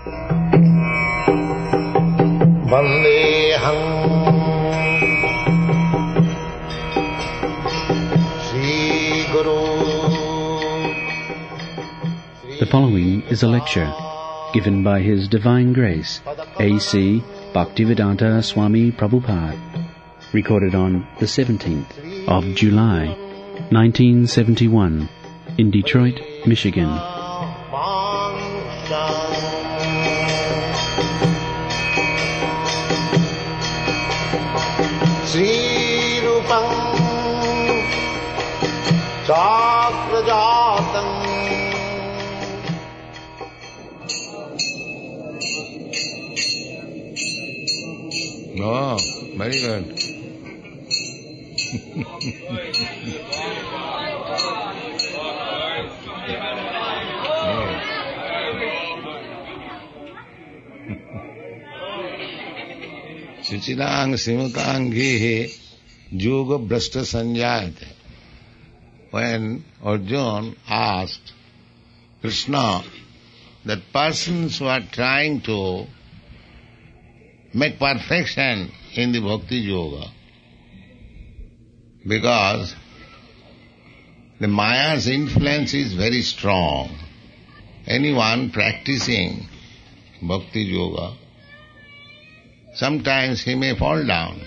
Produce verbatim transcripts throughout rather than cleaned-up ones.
Vandeham Sri Guru. The following is a lecture given by His Divine Grace, A C Bhaktivedanta Swami Prabhupada, recorded on the seventeenth of July, nineteen seventy-one, in Detroit, Michigan. Sri Rupam Chakrajatam. Oh, very good. Chichidang Simutanghi Yoga Brashta Sanjayate. When Arjuna asked Krishna that persons who are trying to make perfection in the Bhakti Yoga, because the Maya's influence is very strong. Anyone practicing Bhakti Yoga, sometimes he may fall down.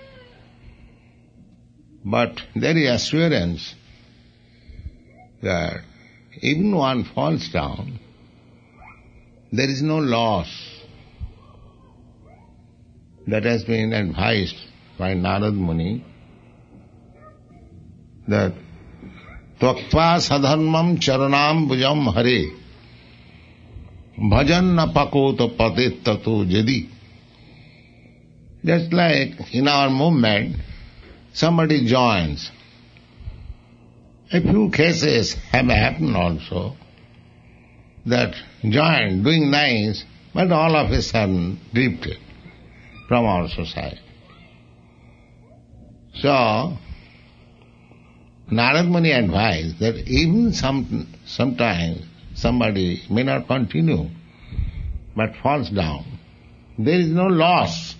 But there is assurance that even one falls down, there is no loss. That has been advised by Narad Muni, that Tvakpa sadharmam charanam bhujam hare bhajan na pakota patit tato jadi. Just like in our movement, somebody joins. A few cases have happened also, that joined, doing nice, but all of a sudden drifted from our society. So, Narad Muni advised that even some sometimes somebody may not continue, but falls down. There is no loss.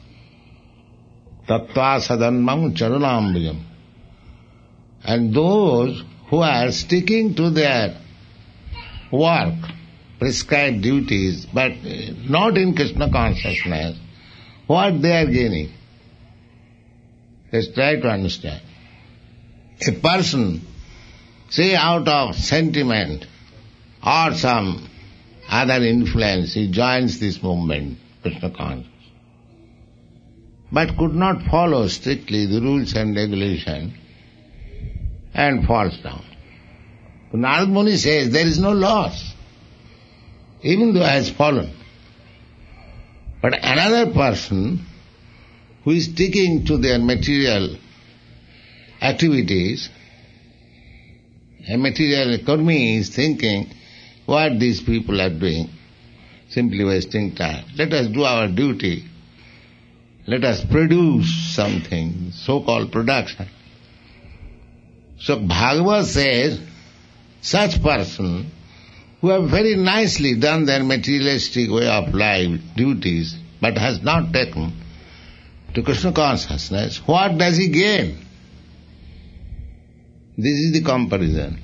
Tattva sadanmam charanambujam. And those who are sticking to their work, prescribed duties, but not in Krishna consciousness, what they are gaining? Let's try to understand. A person, say out of sentiment or some other influence, he joins this movement, Krishna consciousness, but could not follow strictly the rules and regulations and falls down. So Narad Muni says there is no loss, even though he has fallen. But another person who is sticking to their material activities, a material karmi is thinking, what these people are doing, simply wasting time. Let us do our duty. Let us produce something, so-called production. So Bhagavad says, such person who have very nicely done their materialistic way of life, duties, but has not taken to Krishna consciousness, what does he gain? This is the comparison.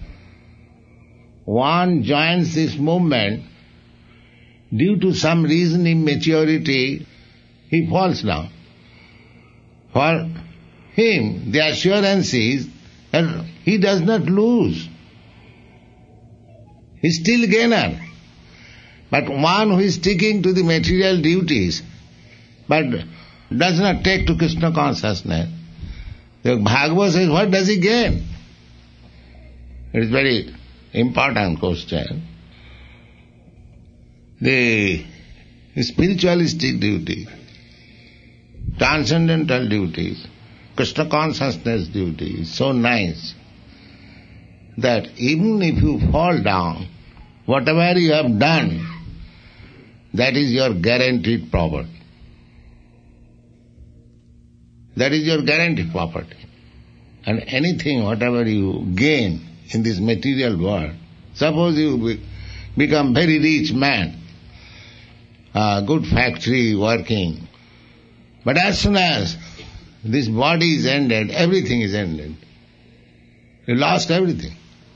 One joins this movement, due to some reason, immaturity, he falls down. For him, the assurance is that he does not lose. He is still gainer. But one who is sticking to the material duties, but does not take to Krishna consciousness, the Bhagavad says, what does he gain? It is very important question. The spiritualistic duty, transcendental duties, Krishna consciousness duty is so nice that even if you fall down, whatever you have done, that is your guaranteed property. That is your guaranteed property. And anything, whatever you gain in this material world, suppose you be, become very rich man, a good factory working. But as soon as this body is ended, everything is ended. You lost everything.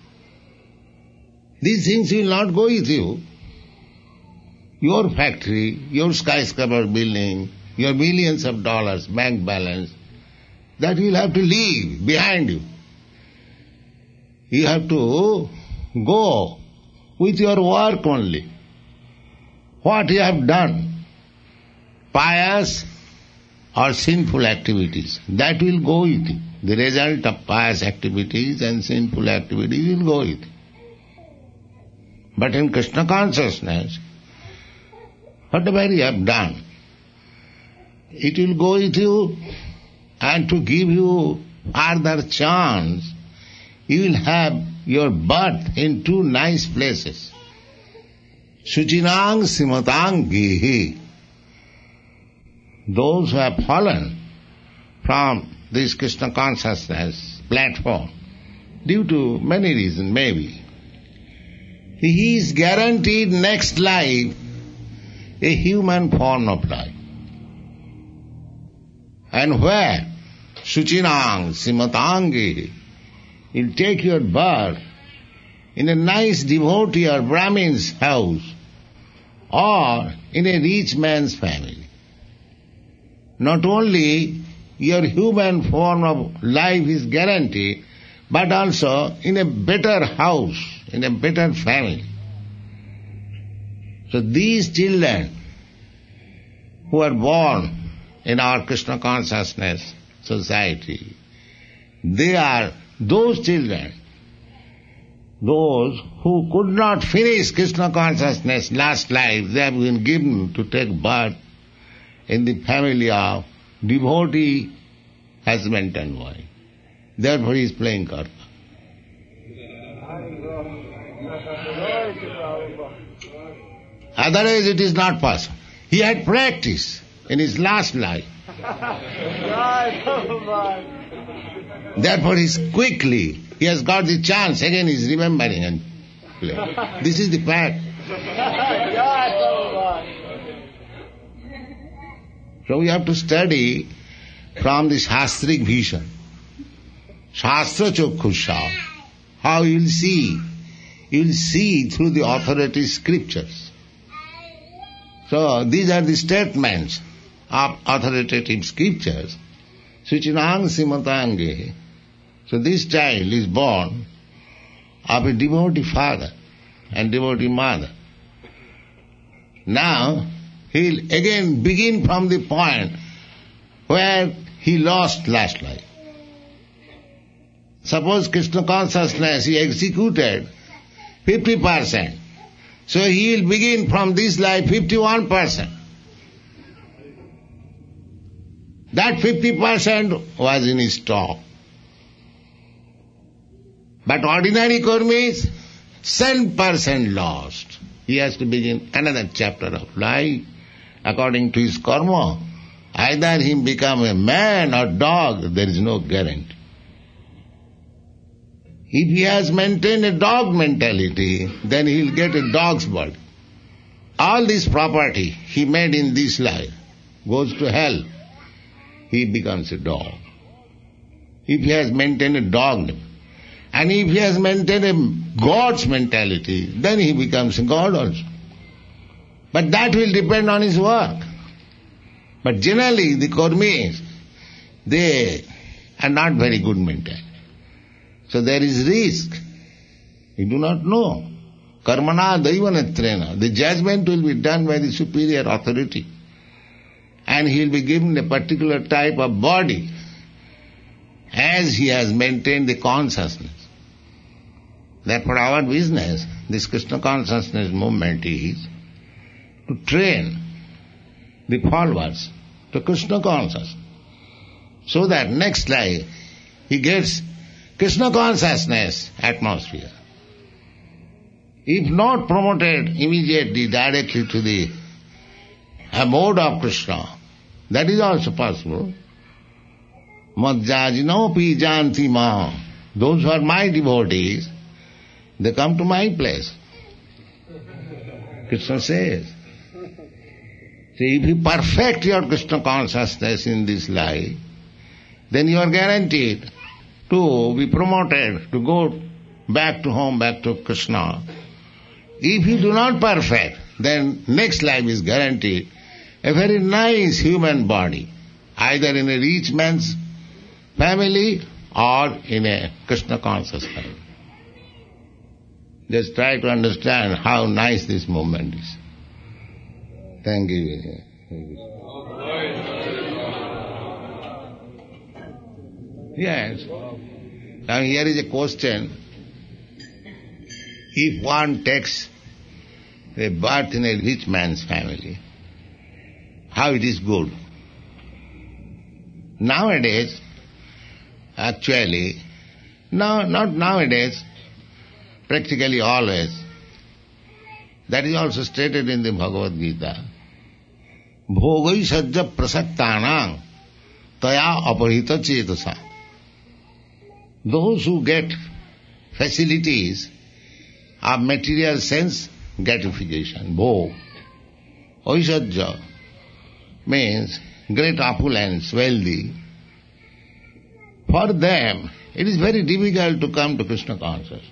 These things will not go with you. Your factory, your skyscraper building, your millions of dollars bank balance, that you'll have to leave behind you. You have to go with your work only. What you have done, pious or sinful activities, that will go with you. The result of pious activities and sinful activities will go with you. But in Krishna consciousness, whatever you have done, it will go with you, and to give you further chance, you will have your birth in two nice places. Suchinang Simatang Gihi. Those who have fallen from this Krishna consciousness platform, due to many reasons maybe, he is guaranteed next life a human form of life. And where Suchinang Simatangi will take your birth in a nice devotee or Brahmin's house or in a rich man's family. Not only your human form of life is guaranteed, but also in a better house, in a better family. So these children who are born in our Krishna consciousness society, they are those children, those who could not finish Krishna consciousness last life, they have been given to take birth in the family of devotee, husband and wife. Therefore he is playing karma. Otherwise it is not possible. He had practiced in his last life. Therefore he is quickly, he has got the chance, again he is remembering and playing. This is the fact. So we have to study from this Shastric vision. Shastra Chokkhusha, how you will see. You will see through the authoritative scriptures. So these are the statements of authoritative scriptures. Suchinang Simatange. So this child is born of a devotee father and devotee mother. Now he will again begin from the point where he lost last life. Suppose Krishna consciousness he executed fifty percent. So he will begin from this life fifty-one percent. That fifty percent was in his stock. But ordinary karmis, seven percent lost. He has to begin another chapter of life according to his karma. Either he become a man or dog, there is no guarantee. If he has maintained a dog mentality, then he will get a dog's body. All this property he made in this life goes to hell. He becomes a dog. If he has maintained a dog, and if he has maintained a God's mentality, then he becomes a God also. But that will depend on his work. But generally the karmis, they are not very good mentally. So there is risk. You do not know. Karmana daivanatrena. The judgment will be done by the superior authority. And he will be given a particular type of body as he has maintained the consciousness. Therefore our business, this Krishna consciousness movement is to train the followers to Krishna consciousness, so that next life he gets Krishna consciousness atmosphere. If not promoted immediately, directly to the abode of Krishna, that is also possible. Madhyajinopi janti ma. Those who are my devotees, they come to my place. Krishna says. So if you perfect your Krishna consciousness in this life, then you are guaranteed to be promoted, to go back to home, back to Krishna. If you do not perfect, then next life is guaranteed a very nice human body, either in a rich man's family or in a Krishna conscious family. Just try to understand how nice this movement is. Thank you. Thank you. Yes. Now here is a question. If one takes a birth in a rich man's family, how it is good? Nowadays, actually, no, not nowadays, practically always, that is also stated in the Bhagavad Gita. Bhogai sajja prasaktanang taya aparhita chetasa. Those who get facilities of material sense gratification, bhog, oisajja, means great opulence, wealthy. For them, it is very difficult to come to Krishna consciousness.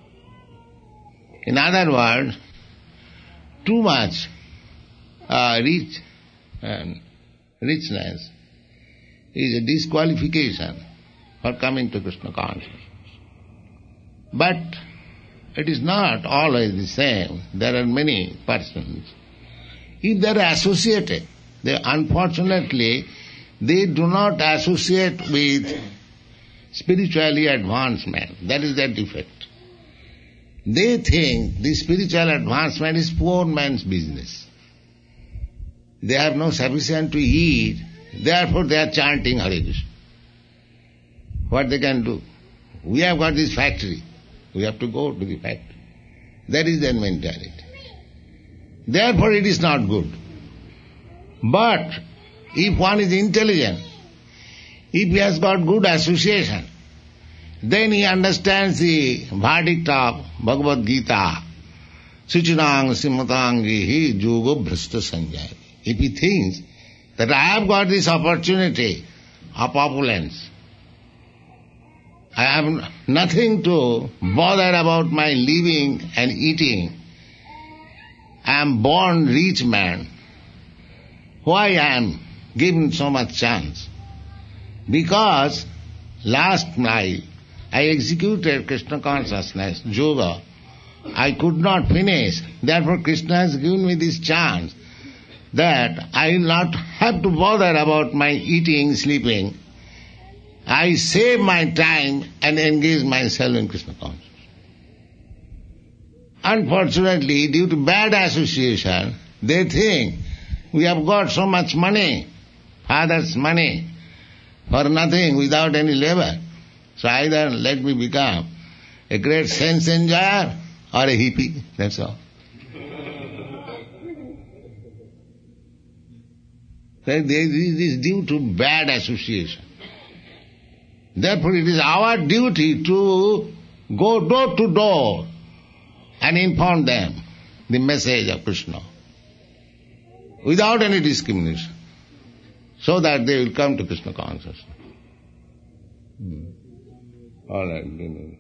In other words, too much uh, rich and richness is a disqualification for coming to Krishna consciousness. But it is not always the same. There are many persons. If they are associated, they unfortunately they do not associate with spiritually advancement. That is their defect. They think the spiritual advancement is poor man's business. They have no sufficient to eat, therefore they are chanting Hare Krishna. What they can do? We have got this factory. We have to go to the factory. That is their mentality. Therefore it is not good. But if one is intelligent, if he has got good association, then he understands the verdict of Bhagavad Gita. Suchinang simmatangihi yoga bhrashta sanjaya. If he thinks that I have got this opportunity of opulence, I have nothing to bother about my living and eating, I am born rich man, why I am given so much chance? Because last night I executed Krishna consciousness, yoga. I could not finish. Therefore Krishna has given me this chance that I will not have to bother about my eating, sleeping. I save my time and engage myself in Krishna consciousness. Unfortunately, due to bad association, they think we have got so much money, father's money, for nothing, without any labor. So either let me become a great sense enjoyer or a hippie, that's all. This is due to bad association. Therefore it is our duty to go door to door and inform them the message of Krishna without any discrimination, so that they will come to Krishna consciousness. Hmm. All right.